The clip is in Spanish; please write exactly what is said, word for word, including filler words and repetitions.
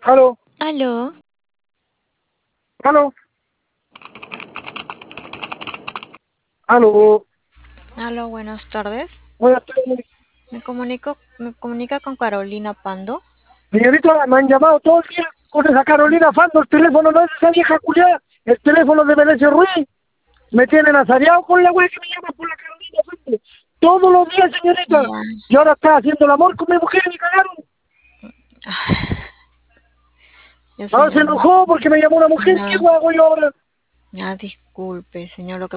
Aló, Aló, aló, aló. aló, buenas tardes. Buenas tardes. Me comunico, me comunica con Carolina Pando. Señorita, me han llamado todo el día con esa Carolina Fando. El teléfono no es de esa vieja culiada. El teléfono de Venecio Ruiz. Me tienen asareado con la wea que me llama por la Carolina Fando. Todos los días, señorita. Ya, Y ahora está haciendo el amor con mi mujer y me cagaron. ya Ahora se señor, enojó porque me llamó una mujer. ¿Qué ya, hago yo ahora? ya disculpe, señor, lo que